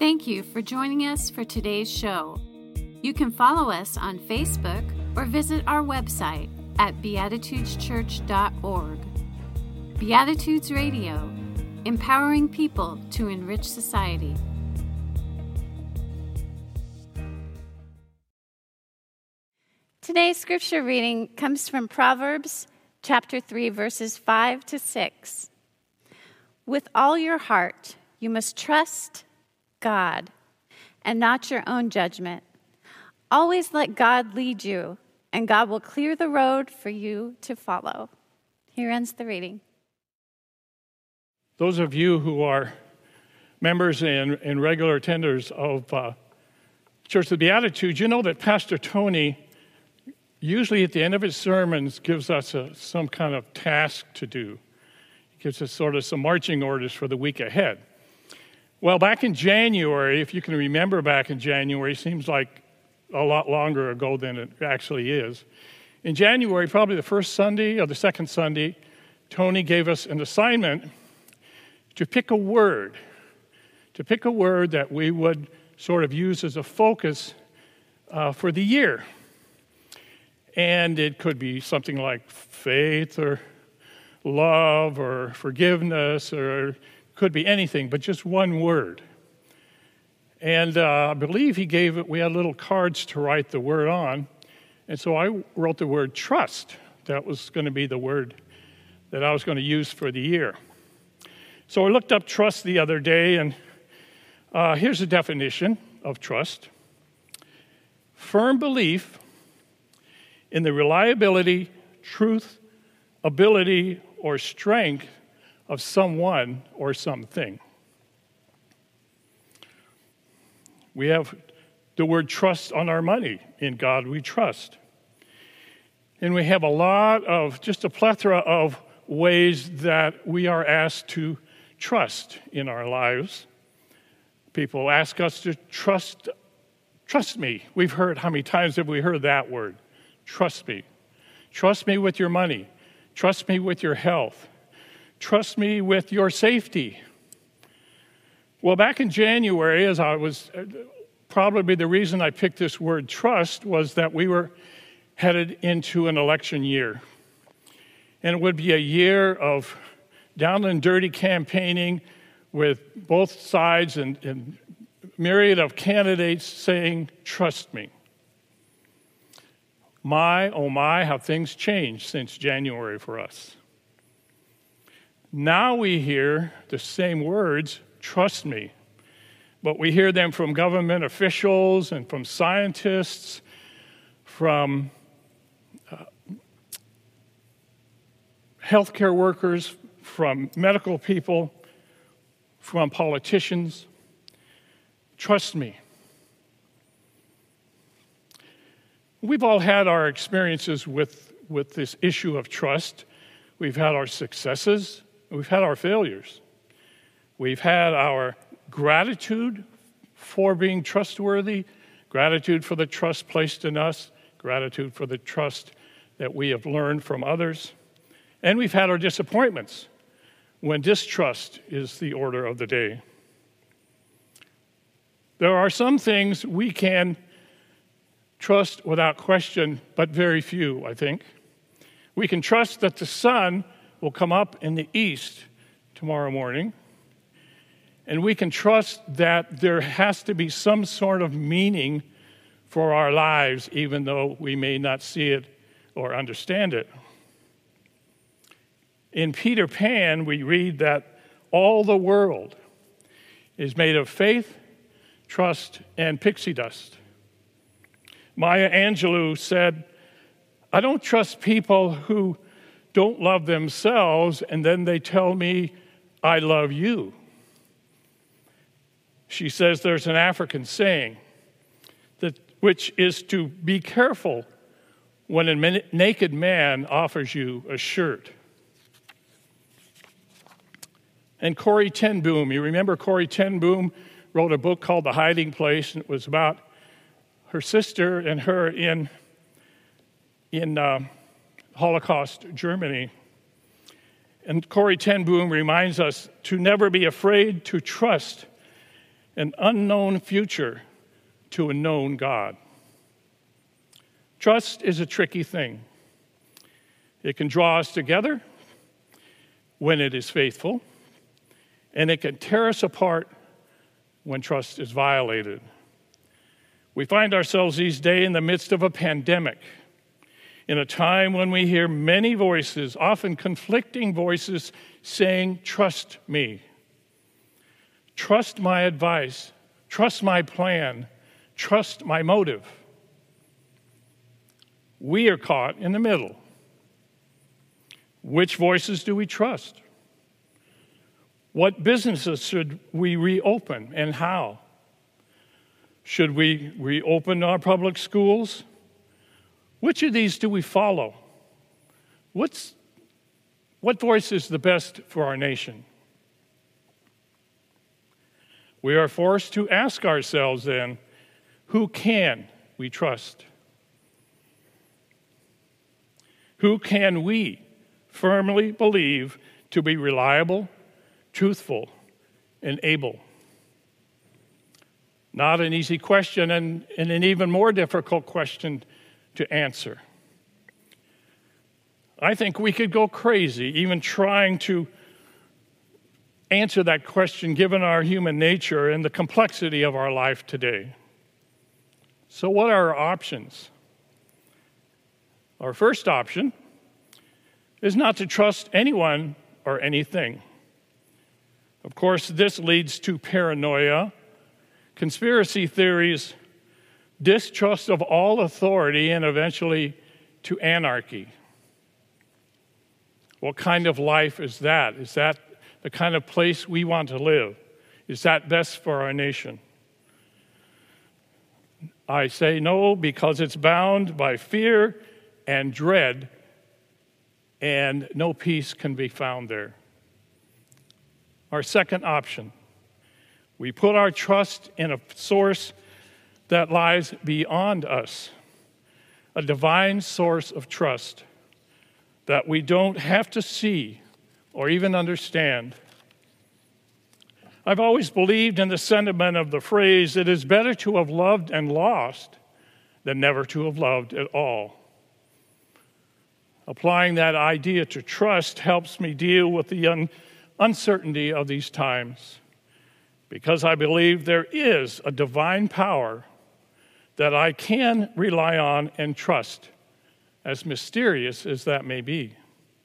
Thank you for joining us for today's show. You can follow us on Facebook or visit our website at beatitudeschurch.org. Beatitudes Radio, empowering people to enrich society. Today's scripture reading comes from Proverbs chapter 3, verses 5 to 6. With all your heart, you must trust God and not your own judgment. Always let God lead you, and God will clear the road for you to follow. Here ends the reading. Those of you who are members and regular attenders of Church of the Beatitudes, you know that Pastor Tony usually at the end of his sermons gives us some kind of task to do. He gives us sort of some marching orders for the week ahead. Well, back in January, if you can remember back in January, seems like a lot longer ago than it actually is. In January, probably the first Sunday or the second Sunday, Tony gave us an assignment to pick a word that we would sort of use as a focus for the year. And it could be something like faith or love or forgiveness, or could be anything, but just one word. And I believe we had little cards to write the word on. And so I wrote the word trust. That was going to be the word that I was going to use for the year. So I looked up trust the other day, and here's a definition of trust. Firm belief in the reliability, truth, ability, or strength of someone or something. We have the word trust on our money. In God we trust. And we have just a plethora of ways that we are asked to trust in our lives. People ask us to trust me. How many times have we heard that word? Trust me. Trust me with your money. Trust me with your health. Trust me with your safety. Well, back in January, probably the reason I picked this word trust was that we were headed into an election year. And it would be a year of down and dirty campaigning with both sides and myriad of candidates saying, trust me. My, oh my, how things changed since January for us. Now we hear the same words, trust me, but we hear them from government officials and from scientists, from healthcare workers, from medical people, from politicians. Trust me. We've all had our experiences with this issue of trust. We've had our successes. We've had our failures. We've had our gratitude for being trustworthy, gratitude for the trust placed in us, gratitude for the trust that we have learned from others. And we've had our disappointments when distrust is the order of the day. There are some things we can trust without question, but very few, I think. We can trust that the sun will come up in the east tomorrow morning, and we can trust that there has to be some sort of meaning for our lives, even though we may not see it or understand it. In Peter Pan, we read that all the world is made of faith, trust, and pixie dust. Maya Angelou said, I don't trust people who don't love themselves and then they tell me, I love you. She says there's an African saying, which is to be careful when a naked man offers you a shirt. And Corrie ten Boom, you remember Corrie ten Boom wrote a book called The Hiding Place, and it was about her sister and her in Holocaust Germany. And Corrie ten Boom reminds us to never be afraid to trust an unknown future to a known God. Trust is a tricky thing. It can draw us together when it is faithful, and it can tear us apart when trust is violated. We find ourselves these days in the midst of a pandemic, in a time when we hear many voices, often conflicting voices, saying, "Trust me. Trust my advice. Trust my plan. Trust my motive." We are caught in the middle. Which voices do we trust? What businesses should we reopen and how? Should we reopen our public schools? Which of these do we follow? What voice is the best for our nation? We are forced to ask ourselves then, who can we trust? Who can we firmly believe to be reliable, truthful, and able? Not an easy question, and an even more difficult question to answer. I think we could go crazy even trying to answer that question given our human nature and the complexity of our life today. So what are our options? Our first option is not to trust anyone or anything. Of course, this leads to paranoia, conspiracy theories, distrust of all authority, and eventually to anarchy. What kind of life is that? Is that the kind of place we want to live? Is that best for our nation? I say no because it's bound by fear and dread, and no peace can be found there. Our second option, we put our trust in a source that lies beyond us, a divine source of trust that we don't have to see or even understand. I've always believed in the sentiment of the phrase, "It is better to have loved and lost than never to have loved at all." Applying that idea to trust helps me deal with the uncertainty of these times, because I believe there is a divine power that I can rely on and trust, as mysterious as that may be.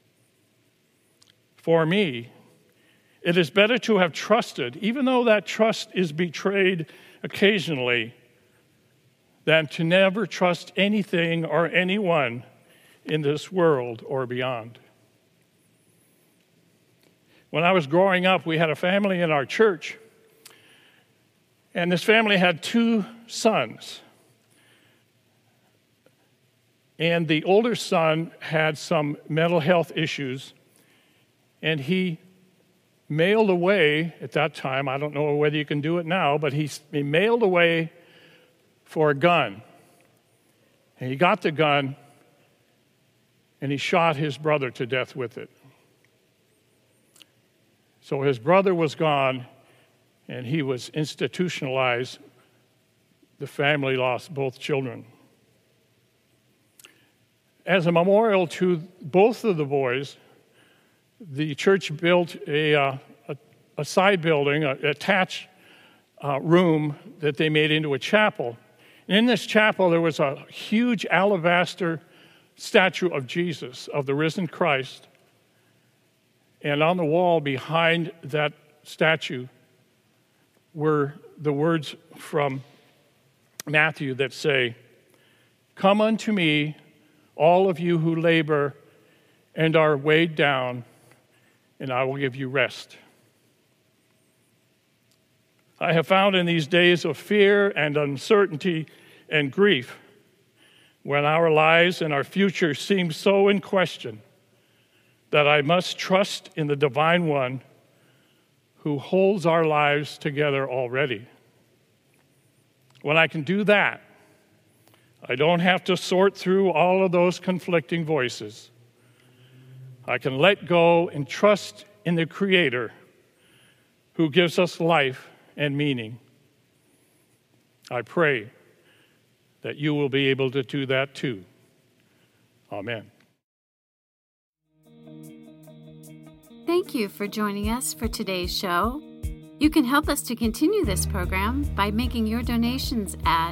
For me, it is better to have trusted, even though that trust is betrayed occasionally, than to never trust anything or anyone in this world or beyond. When I was growing up, we had a family in our church, and this family had 2 sons. And the older son had some mental health issues, and he mailed away at that time, I don't know whether you can do it now, but he mailed away for a gun. And he got the gun, and he shot his brother to death with it. So his brother was gone, and he was institutionalized. The family lost both children. As a memorial to both of the boys, the church built a side building, an attached room that they made into a chapel. And in this chapel, there was a huge alabaster statue of Jesus, of the risen Christ. And on the wall behind that statue were the words from Matthew that say, "Come unto me, all of you who labor and are weighed down, and I will give you rest." I have found in these days of fear and uncertainty and grief, when our lives and our future seem so in question, that I must trust in the Divine One who holds our lives together already. When I can do that, I don't have to sort through all of those conflicting voices. I can let go and trust in the Creator who gives us life and meaning I pray that you will be able to do that too. Amen. Thank you for joining us for today's show. You can help us to continue this program by making your donations at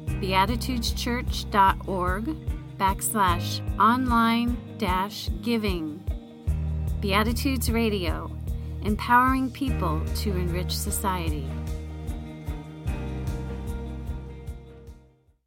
beatitudeschurch.org/online-giving. Beatitudes Radio, empowering people to enrich society.